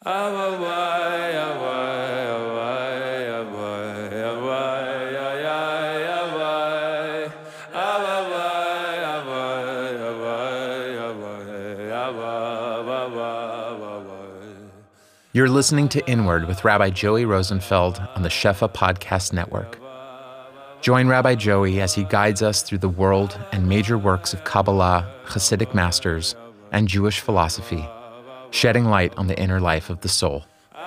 You're listening to Inward with Rabbi Joey Rosenfeld on the Shefa Podcast Network. Join Rabbi Joey as he guides us through the world and major works of Kabbalah, Hasidic masters, and Jewish philosophy, shedding light on the inner life of the soul.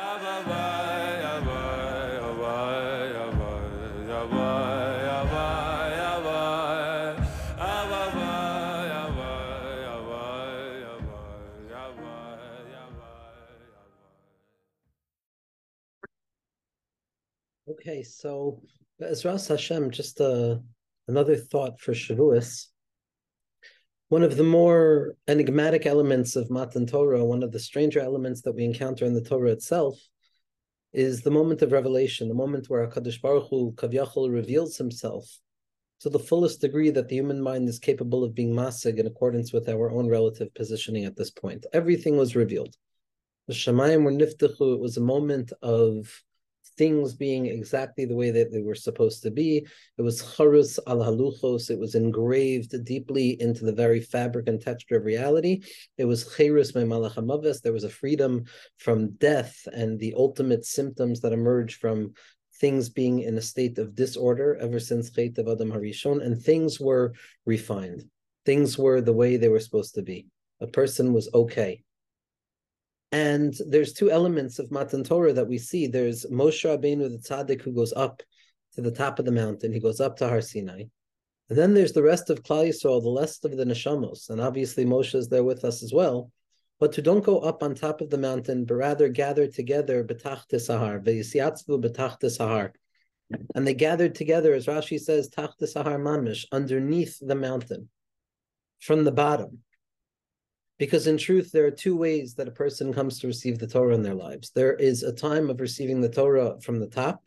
Okay, so Ezras Hashem, just another thought for Shavuos. One of the more enigmatic elements of Matan Torah, one of the stranger elements that we encounter in the Torah itself, is the moment of revelation, the moment where HaKadosh Baruch Hu Kavyachol reveals himself to the fullest degree that the human mind is capable of being masig in accordance with our own relative positioning at this point. Everything was revealed. The Shamayim were niftechu. It was a moment of things being exactly the way that they were supposed to be. It was charus al haluchos. It was engraved deeply into the very fabric and texture of reality. It was cherus me malach hamaves. There was a freedom from death and the ultimate symptoms that emerge from things being in a state of disorder ever since Chet of Adam Harishon, and things were refined. Things were the way they were supposed to be. A person was okay. And there's two elements of Matan Torah that we see. There's Moshe Rabbeinu, the tzaddik, who goes up to the top of the mountain. He goes up to Har Sinai. And then there's the rest of Klal Yisrael, the rest of the neshamos. And obviously Moshe is there with us as well. But to don't go up on top of the mountain, but rather gather together betachtes hahar, ve'yisiatzvu betachtes hahar. And they gathered together, as Rashi says, tachtes hahar mamish, underneath the mountain, from the bottom. Because in truth, there are two ways that a person comes to receive the Torah in their lives. There is a time of receiving the Torah from the top,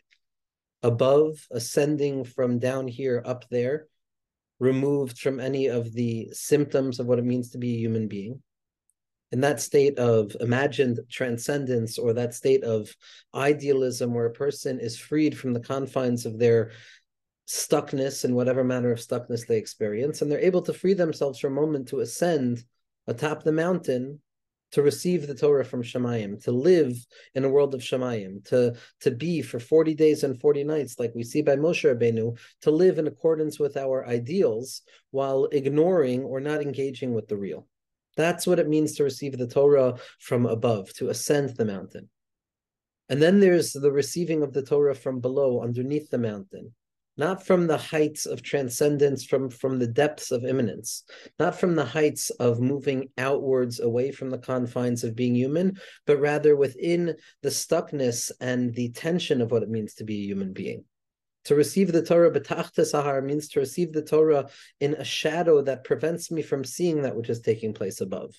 above, ascending from down here up there, removed from any of the symptoms of what it means to be a human being. In that state of imagined transcendence, or that state of idealism where a person is freed from the confines of their stuckness in whatever manner of stuckness they experience, and they're able to free themselves for a moment to ascend atop the mountain to receive the Torah from Shamayim, to live in a world of Shamayim, to be for 40 days and 40 nights, like we see by Moshe Rabbeinu, to live in accordance with our ideals while ignoring or not engaging with the real. That's what it means to receive the Torah from above, to ascend the mountain. And then there's the receiving of the Torah from below, underneath the mountain. Not from the heights of transcendence, from the depths of immanence, not from the heights of moving outwards away from the confines of being human, but rather within the stuckness and the tension of what it means to be a human being. To receive the Torah betachtes hahar means to receive the Torah in a shadow that prevents me from seeing that which is taking place above.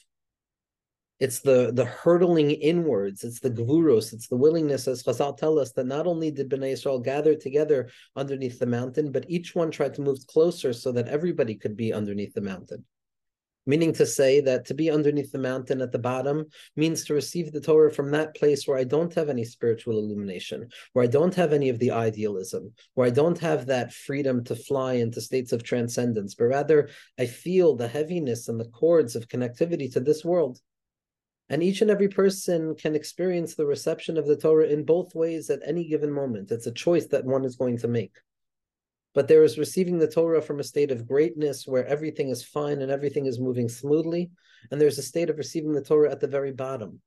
It's the hurtling inwards, it's the gvuros, it's the willingness, as Chazal tell us, that not only did Bnei Yisrael gather together underneath the mountain, but each one tried to move closer so that everybody could be underneath the mountain. Meaning to say that to be underneath the mountain at the bottom means to receive the Torah from that place where I don't have any spiritual illumination, where I don't have any of the idealism, where I don't have that freedom to fly into states of transcendence, but rather I feel the heaviness and the cords of connectivity to this world. And each and every person can experience the reception of the Torah in both ways at any given moment. It's a choice that one is going to make. But there is receiving the Torah from a state of greatness where everything is fine and everything is moving smoothly. And there's a state of receiving the Torah at the very bottom.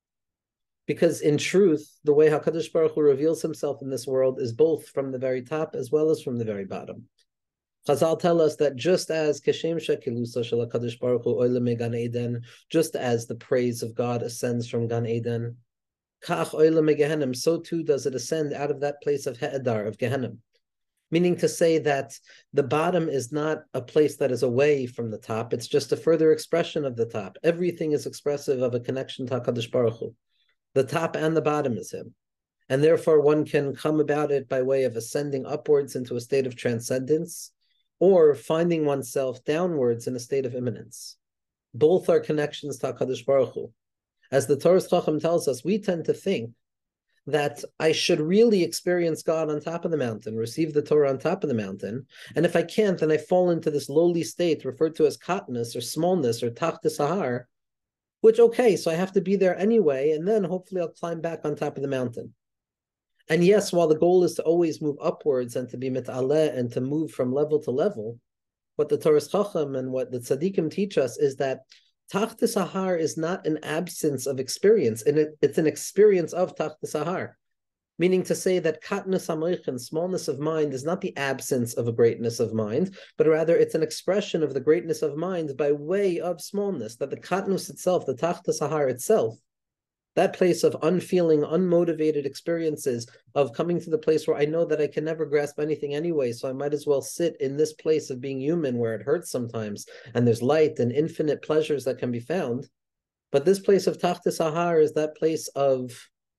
Because in truth, the way HaKadosh Baruch Hu reveals himself in this world is both from the very top as well as from the very bottom. Chazal tell us that just as Keshem Shekilusa Shel HaKadosh Baruch Hu Oile Me Gan Eden, just as the praise of God ascends from Gan Eden, Kach Oile Me Gehenim, so too does it ascend out of that place of He'edar, of Gehenim. Meaning to say that the bottom is not a place that is away from the top, it's just a further expression of the top. Everything is expressive of a connection to HaKadosh Baruch Hu. The top and the bottom is him. And therefore one can come about it by way of ascending upwards into a state of transcendence, or finding oneself downwards in a state of immanence. Both are connections to HaKadosh Baruch Hu. As the Torah Chacham tells us, we tend to think that I should really experience God on top of the mountain, receive the Torah on top of the mountain. And if I can't, then I fall into this lowly state referred to as katnus or smallness or tachta sahar, which, okay, so I have to be there anyway, and then hopefully I'll climb back on top of the mountain. And yes, while the goal is to always move upwards and to be mit'aleh and to move from level to level, what the Torah Chacham and what the tzaddikim teach us is that Tachta Sahar is not an absence of experience, and it's an experience of Tachta Sahar. Meaning to say that katnus hamoichin, smallness of mind, is not the absence of a greatness of mind, but rather it's an expression of the greatness of mind by way of smallness, that the katnus itself, the Tachta Sahar itself, that place of unfeeling, unmotivated experiences of coming to the place where I know that I can never grasp anything anyway, so I might as well sit in this place of being human where it hurts sometimes, and there's light and infinite pleasures that can be found. But this place of Tachta Sahar is that place of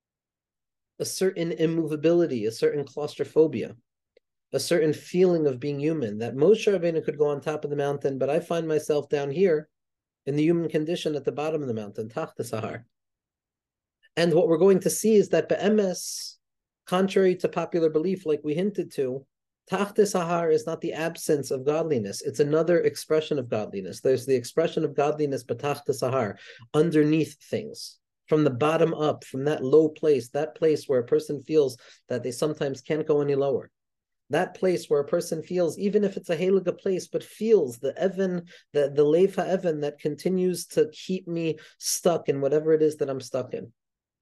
a certain immovability, a certain claustrophobia, a certain feeling of being human, that Moshe Rabbeinu could go on top of the mountain, but I find myself down here in the human condition at the bottom of the mountain, Tachta Sahar. And what we're going to see is that be'emes, contrary to popular belief, like we hinted to, Tachta Sahar is not the absence of godliness. It's another expression of godliness. There's the expression of godliness, but Tachta Sahar, underneath things, from the bottom up, from that low place, that place where a person feels that they sometimes can't go any lower. That place where a person feels, even if it's a heliga place, but feels the even, the lev ha'even that continues to keep me stuck in whatever it is that I'm stuck in.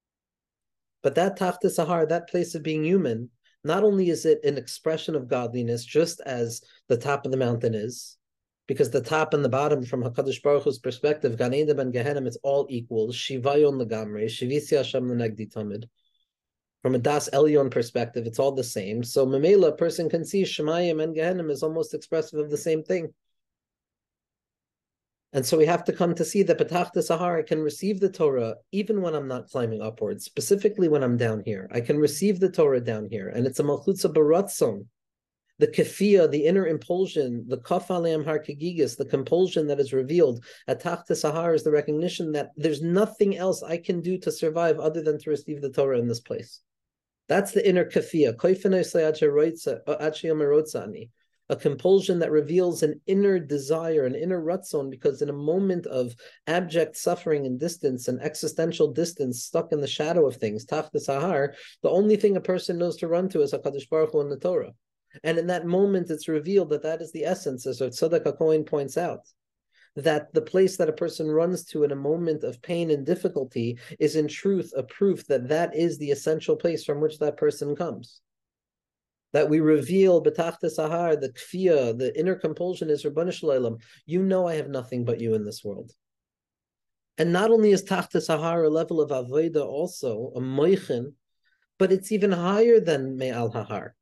But that Tachta Sahar, that place of being human, not only is it an expression of godliness, just as the top of the mountain is, because the top and the bottom, from HaKadosh Baruch Hu's perspective, Gan Eden and Gehenim, it's all equal. Shivayon legamre, Shivisi Hashem lenegdi tamid. From a Das Elyon perspective, it's all the same. So Memela, a person can see Shemayim and Gehenim is almost expressive of the same thing. And so we have to come to see that B'tachta Sahar, I can receive the Torah even when I'm not climbing upwards, specifically when I'm down here. I can receive the Torah down here, and it's a malchutza baratzon, the kefiyah, the inner impulsion, the kaf aleim har kegigis, the compulsion that is revealed at Tachta Sahar is the recognition that there's nothing else I can do to survive other than to receive the Torah in this place. That's the inner kefiyah. A compulsion that reveals an inner desire, an inner ratzon, because in a moment of abject suffering and distance and existential distance, stuck in the shadow of things, Tachta Sahar, the only thing a person knows to run to is HaKadosh Baruch Hu and the Torah. And in that moment, it's revealed that that is the essence, as Tzadok HaKohen points out, that the place that a person runs to in a moment of pain and difficulty is in truth a proof that that is the essential place from which that person comes. That we reveal B'tachta Sahar, the kfiyah, the inner compulsion is Rabbanu Shalom. You know I have nothing but you in this world. And not only is Tachta Sahar a level of avodah also, a moichin, but it's even higher than Me'al Hahar.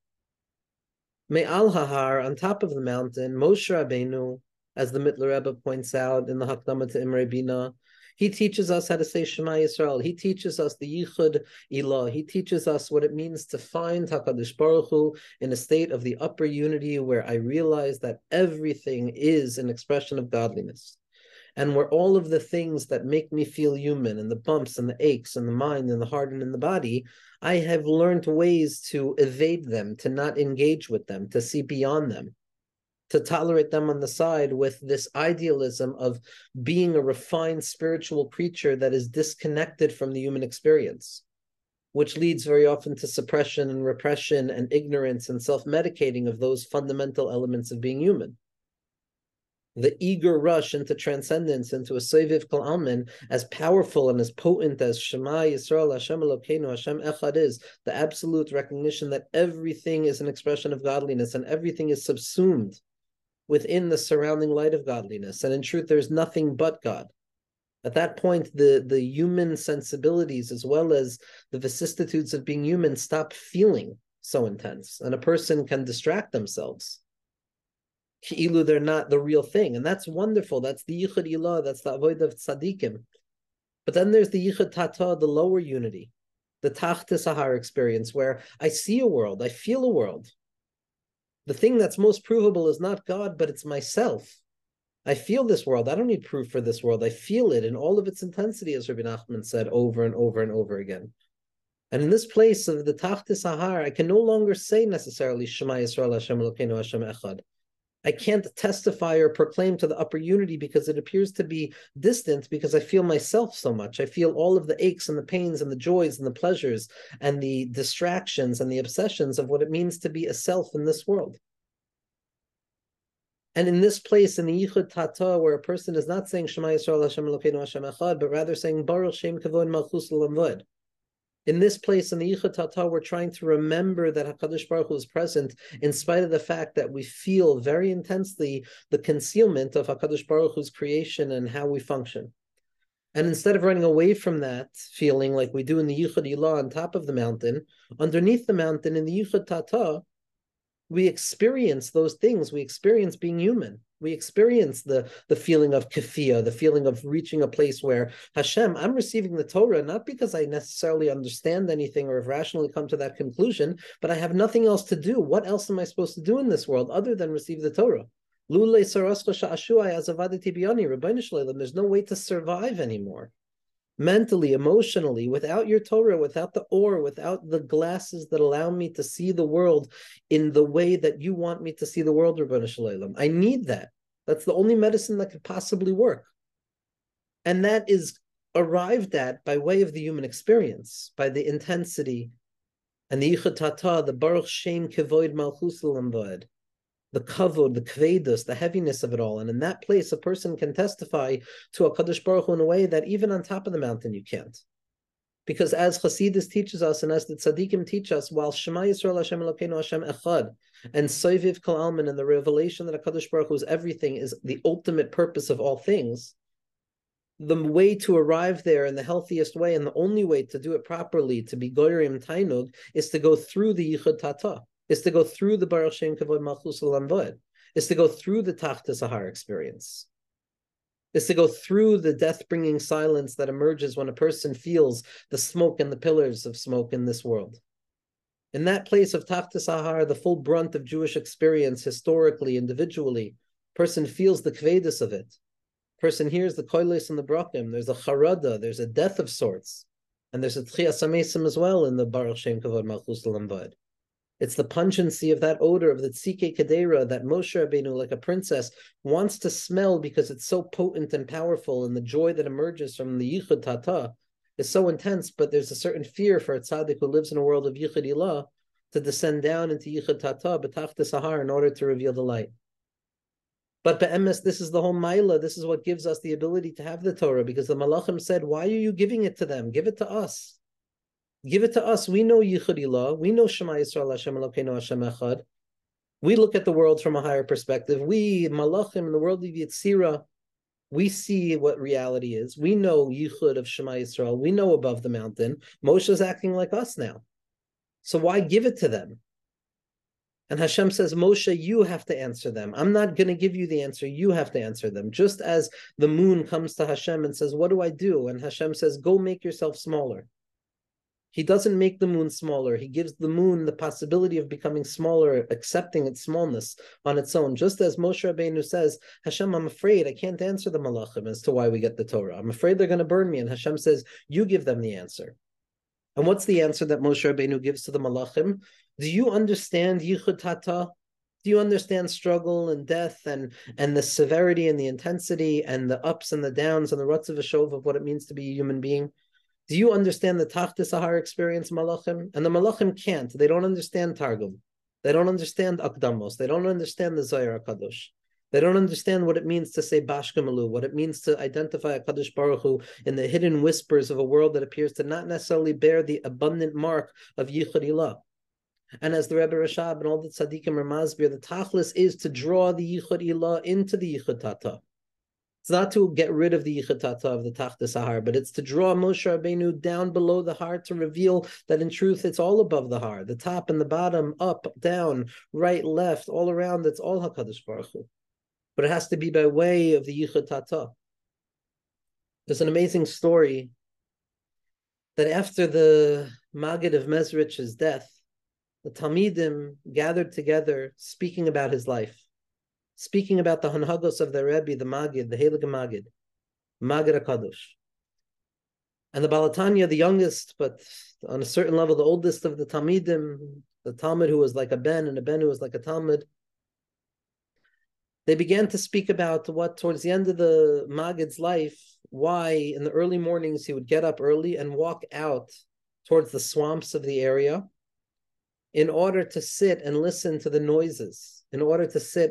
Me'al Hahar, on top of the mountain, Moshe Rabbeinu, as the Mittler Rebbe points out in the Hakdama to Imre Bina, he teaches us how to say Shema Yisrael. He teaches us the Yichud Ilah. He teaches us what it means to find HaKadosh Baruch Hu in a state of the upper unity where I realize that everything is an expression of godliness. And where all of the things that make me feel human, and the bumps and the aches and the mind and the heart and in the body, I have learned ways to evade them, to not engage with them, to see beyond them, to tolerate them on the side with this idealism of being a refined spiritual creature that is disconnected from the human experience, which leads very often to suppression and repression and ignorance and self-medicating of those fundamental elements of being human. The eager rush into transcendence, into a Soviv Kol Almin, as powerful and as potent as Shema Yisrael, Hashem Elokeinu, Hashem Echad is, the absolute recognition that everything is an expression of godliness and everything is subsumed within the surrounding light of godliness. And in truth, there's nothing but God. At that point, the human sensibilities, as well as the vicissitudes of being human, stop feeling so intense. And a person can distract themselves. Ki'ilu, they're not the real thing. And that's wonderful. That's the Yichud Ilah, that's the Avodah of Tzadikim. But then there's the Yichud Tata, the lower unity, the Tachta Sahar experience, where I see a world, I feel a world. The thing that's most provable is not God, but it's myself. I feel this world. I don't need proof for this world. I feel it in all of its intensity, as Rabbi Nachman said over and over and over again. And in this place of the Tachtis Sahar, I can no longer say necessarily Shema Yisrael Hashem Elokeinu Hashem Echad. I can't testify or proclaim to the upper unity because it appears to be distant because I feel myself so much. I feel all of the aches and the pains and the joys and the pleasures and the distractions and the obsessions of what it means to be a self in this world. And in this place, in the Yichud Tata, where a person is not saying Shema Yisrael Hashem Elokeinu Hashem Echad, but rather saying Baruch Shem Kavod Malchus L'Lamvod. In this place, in the Yichud Tata, we're trying to remember that HaKadosh Baruch Hu is present in spite of the fact that we feel very intensely the concealment of HaKadosh Baruch Hu's creation and how we function. And instead of running away from that feeling like we do in the Yichud Ilah on top of the mountain, underneath the mountain in the Yichud Tata, we experience those things. We experience being human. We experience the feeling of kafiyah, the feeling of reaching a place where Hashem, I'm receiving the Torah, not because I necessarily understand anything or have rationally come to that conclusion, but I have nothing else to do. What else am I supposed to do in this world other than receive the Torah? There's no way to survive anymore. Mentally, emotionally, without your Torah, without the or, without the glasses that allow me to see the world in the way that you want me to see the world, Ribono Shel Olam. I need that. That's the only medicine that could possibly work. And that is arrived at by way of the human experience, by the intensity and the Yichud Tata, the Baruch Shem Kevoid Malchus L'Lamvod, the kavod, the kvedus, the heaviness of it all. And in that place, a person can testify to HaKadosh Baruch Hu in a way that even on top of the mountain you can't. Because as Chassidus teaches us, and as the Tzaddikim teach us, while Shema Yisrael Hashem Elokeinu Hashem Echad, and Soiviv Kol Almin, and the revelation that HaKadosh Baruch Hu is everything, is the ultimate purpose of all things, the way to arrive there in the healthiest way, and the only way to do it properly, to be Goyrim Tainug, is to go through the Yichud Tata, is to go through the Baruch Shem Kavod Malchus L'Lamvod, is to go through the Tachtis Sahar experience, is to go through the death-bringing silence that emerges when a person feels the smoke and the pillars of smoke in this world. In that place of Tachtis Sahar, the full brunt of Jewish experience, historically, individually, person feels the kvedus of it. Person hears the koilos and the brakim. There's a charada, there's a death of sorts, and there's a tchiyas hamesim as well in the Baruch Shem Kavod Malchus L'Lamvod. It's the pungency of that odor of the tzike kedera that Moshe Rabbeinu, like a princess, wants to smell because it's so potent and powerful, and the joy that emerges from the Yichud Tata is so intense, but there's a certain fear for a tzaddik who lives in a world of Yichud Ilah to descend down into Yichud Tata, B'Tachtis Sahar, in order to reveal the light. But be'emes, this is the whole Maila, this is what gives us the ability to have the Torah, because the Malachim said, why are you giving it to them? Give it to us. Give it to us. We know Yichud Ilah. We know Shema Yisrael Hashem Elokeinu Hashem Echad. We look at the world from a higher perspective. We, Malachim, in the world of Yetzirah, we see what reality is. We know Yichud of Shema Yisrael. We know above the mountain. Moshe is acting like us now. So why give it to them? And Hashem says, Moshe, you have to answer them. I'm not going to give you the answer. You have to answer them. Just as the moon comes to Hashem and says, what do I do? And Hashem says, go make yourself smaller. He doesn't make the moon smaller. He gives the moon the possibility of becoming smaller, accepting its smallness on its own. Just as Moshe Rabbeinu says, Hashem, I'm afraid I can't answer the malachim as to why we get the Torah. I'm afraid they're going to burn me. And Hashem says, you give them the answer. And what's the answer that Moshe Rabbeinu gives to the malachim? Do you understand Yichud Tata? Do you understand struggle and death and the severity and the intensity and the ups and the downs and the ruts of a shov of what it means to be a human being? Do you understand the Tachtis Sahar experience, Malachim? And the Malachim can't. They don't understand Targum. They don't understand Akdamos. They don't understand the Zohar HaKadosh. They don't understand what it means to say Bashkamalu, what it means to identify HaKadosh Baruch Hu in the hidden whispers of a world that appears to not necessarily bear the abundant mark of Yichud Ilah. And as the Rebbe Rashab and all the Tzaddikim Ramazbir, the Tachlis is to draw the Yichud Ilah into the Yichud Tata. It's not to get rid of the Yichud Tata of the Tachtis Sahar, but it's to draw Moshe Rabbeinu down below the har to reveal that in truth it's all above the har, the top and the bottom, up, down, right, left, all around, it's all HaKadosh Baruch Hu. But it has to be by way of the Yichud Tata. There's an amazing story that after the Maggid of Mezrich's death, the Talmidim gathered together speaking about his life, speaking about the Hanhagos of the Rebbe, the Magid, the Heilige Magid, Magid HaKadosh. And the Baal HaTanya, the youngest, but on a certain level, the oldest of the Talmidim, the Talmud who was like a Ben and a Ben who was like a Talmud, they began to speak about what, towards the end of the Magid's life, why in the early mornings he would get up early and walk out towards the swamps of the area in order to sit and listen to the noises, in the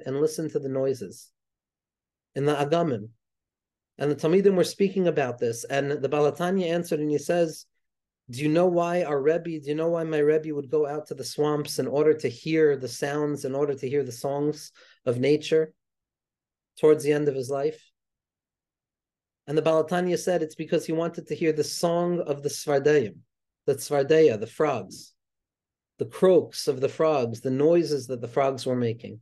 Agamim. And the Talmidim were speaking about this, and the Baal HaTanya answered, and he says, do you know why my Rebbe would go out to the swamps in order to hear the sounds, in order to hear the songs of nature towards the end of his life? And the Baal HaTanya said it's because he wanted to hear the song of the Tzvardeim, the Tzvardeya, the frogs, the croaks of the frogs, the noises that the frogs were making.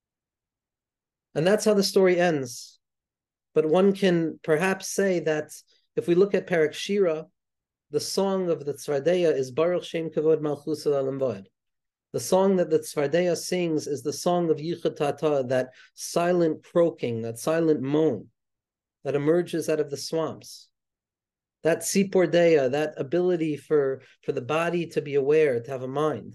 And that's how the story ends. But one can perhaps say that if we look at Perek Shira, the song of the Tzvardeya is Baruch Shem Kavod Malchus Olam Va'ed. The song that the Tzvardeya sings is the song of Yichud Tata, that silent croaking, that silent moan that emerges out of the swamps. That Sipor Deya, that ability for the body to be aware, to have a mind.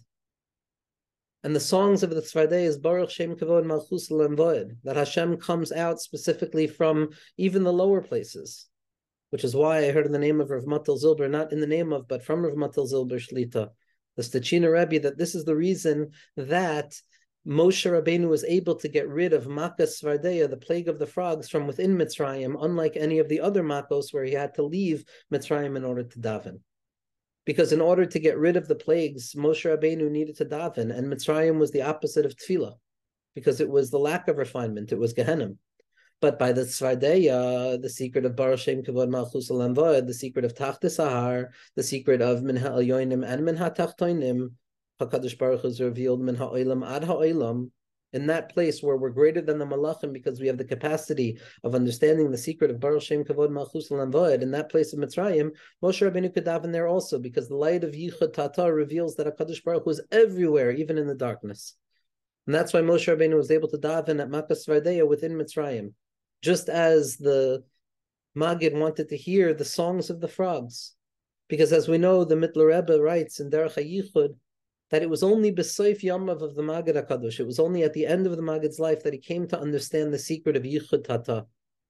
And the songs of the Tzvardeya is Baruch Shem Kavod Malchus Olam Va'ed, that Hashem comes out specifically from even the lower places, which is why I heard in the name of Rav Matil Zilber, not in the name of, but from Rav Matil Zilber Shlita, the Stechina Rebbe, that this is the reason that Moshe Rabbeinu was able to get rid of Makas Svardeya, the plague of the frogs, from within Mitzrayim, unlike any of the other Makos where he had to leave Mitzrayim in order to daven. Because in order to get rid of the plagues, Moshe Rabbeinu needed to daven, and Mitzrayim was the opposite of Tefillah, because it was the lack of refinement, it was Gehenna. But by the Tzvardeya, the secret of Baruch Shem Kavod Malchus Olam Va'ed, the secret of Tachtis Sahar, the secret of Min Ha'elyonim and Min Ha'tachtoinim, HaKadosh Baruch Hu is revealed Min Ha'olam Ad Ha'olam, in that place where we're greater than the Malachim because we have the capacity of understanding the secret of Baruch Shem Kavod Malchus Olam Va'ed, in that place of Mitzrayim, Moshe Rabbeinu could daven there also, because the light of Yichud Tata reveals that HaKadosh Baruch Hu is everywhere, even in the darkness. And that's why Moshe Rabbeinu was able to daven at Makas Svardeya within Mitzrayim. Just as the Magid wanted to hear the songs of the frogs. Because as we know, the Mittler Rebbe writes in Derech HaYichud that it was only B'Soif Yamav of the Magid HaKadosh, it was only at the end of the Magid's life that he came to understand the secret of Yichud Tata.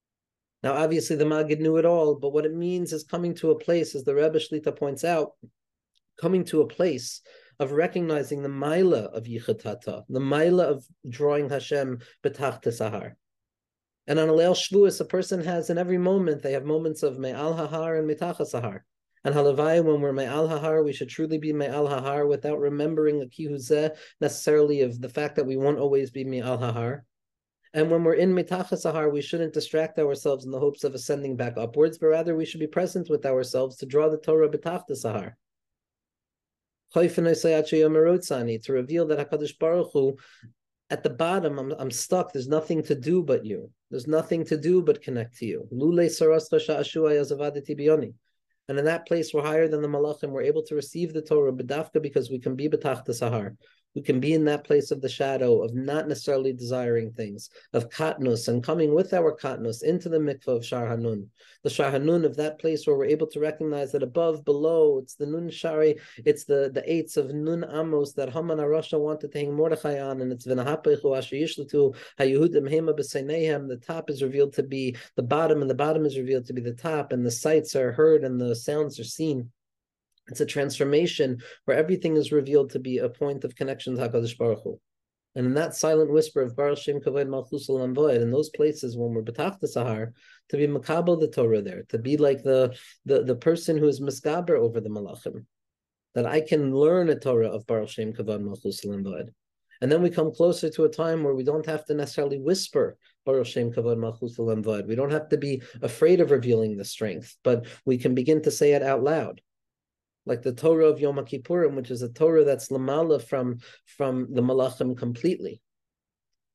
Now obviously the Magid knew it all, but what it means is coming to a place, as the Rebbe Shlita points out, coming to a place of recognizing the Maila of Yichud Tata, the Maila of drawing Hashem B'Tachta Sahar. And on a Leil Shvuos, a person has in every moment, they have moments of Me'al Hahar and Mitachas Hahar. And Halavai, when we're Me'al Hahar, we should truly be Me'al Hahar without remembering a Kihuzeh necessarily of the fact that we won't always be Me'al Hahar. And when we're in Mitachas Hahar, we shouldn't distract ourselves in the hopes of ascending back upwards, but rather we should be present with ourselves to draw the Torah B'Tachta Sahar. To reveal that HaKadosh Baruch Hu, at the bottom, I'm stuck. There's nothing to do but you. There's nothing to do but connect to you. And in that place, we're higher than the Malachim. We're able to receive the Torah b'dafka because we can be b'tachta sahar. We can be in that place of the shadow, of not necessarily desiring things, of katnus, and coming with our katnus into the mikvah of Shar Hanun. The Shar Hanun of that place where we're able to recognize that above, below, it's the Nun Shari, it's the eights of Nun Amos that Haman HaRasha wanted to hang Mordechai on, and it's V'nahapechu Asher Yishlatu HaYehudim Hema B'Seinehem. The top is revealed to be the bottom, and the bottom is revealed to be the top, and the sights are heard, and the sounds are seen. It's a transformation where everything is revealed to be a point of connection to HaKadosh Baruch Hu. And in that silent whisper of Baruch Shem Kavod Malchus Olam Va'ed, in those places when we're B'tachta Sahar, to be Makabel the Torah there, to be like the person who is Miskaber over the Malachim, that I can learn a Torah of Baruch Shem Kavod Malchus Olam Va'ed. And then we come closer to a time where we don't have to necessarily whisper Baruch Shem Kavod Malchus Olam Va'ed. We don't have to be afraid of revealing the strength, but we can begin to say it out loud. Like the Torah of Yom Kippurim, which is a Torah that's lamala from the Malachim completely.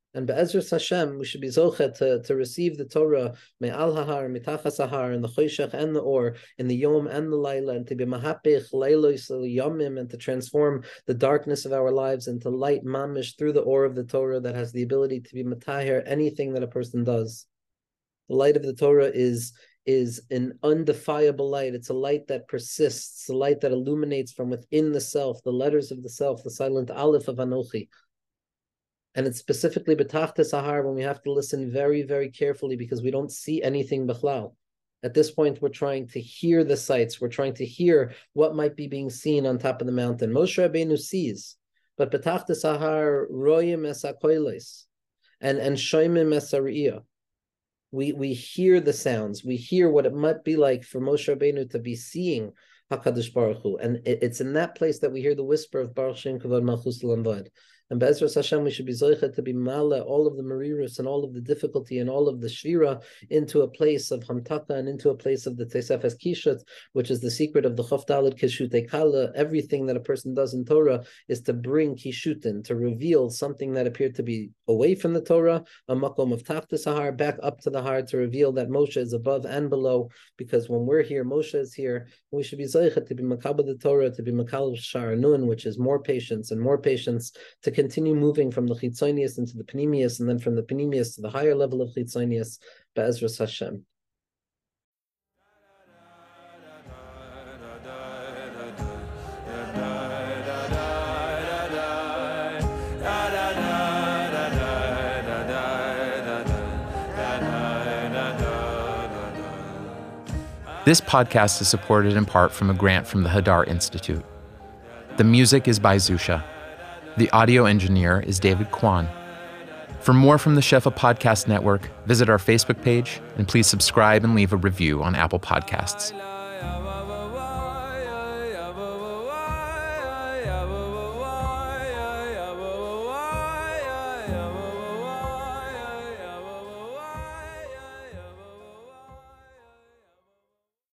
And Be'ezras Hashem, we should be zoche to receive the Torah me'al hahar, mitachas hahar, in the choshech and the or, in the yom and the layla, and to be mahapich leilos yomim, and to transform the darkness of our lives into light mamish through the or of the Torah that has the ability to be matahir anything that a person does. The light of the Torah is an undefiable light. It's a light that persists, a light that illuminates from within the self, the letters of the self, the silent aleph of Anochi. And it's specifically betachtes sahar when we have to listen very, very carefully because we don't see anything bichlal. At this point, we're trying to hear the sights. We're trying to hear what might be being seen on top of the mountain. Moshe Rabbeinu sees, but betachtes sahar royim es hakoilos and shoymim es hariyah. We hear the sounds. We hear what it might be like for Moshe Rabbeinu to be seeing HaKadosh Baruch Hu. And it's in that place that we hear the whisper of Baruch Shem Kavod Malchus L'Amvad. And Be'ezras Hashem, we should be zoicha to be mala all of the marirus and all of the difficulty and all of the shvira into a place of hamtaka and into a place of the Tesefes Kishut, which is the secret of the Chof Daled Kishutei Kala. Everything that a person does in Torah is to bring kishutin, to reveal something that appeared to be away from the Torah, a makom of tachtes sahar, back up to the heart, to reveal that Moshe is above and below. Because when we're here, Moshe is here. We should be zoicha to be makabel the Torah, to be makabel Sha'ar Nun, which is more patience and more patience, to continue moving from the chitzonius into the panemius, and then from the panemius to the higher level of chitzonius, Be'ezras Hashem. This podcast is supported in part from a grant from the Hadar Institute. The music is by Zusha. The audio engineer is David Kwan. For more from the Shefa Podcast Network, visit our Facebook page and please subscribe and leave a review on Apple Podcasts.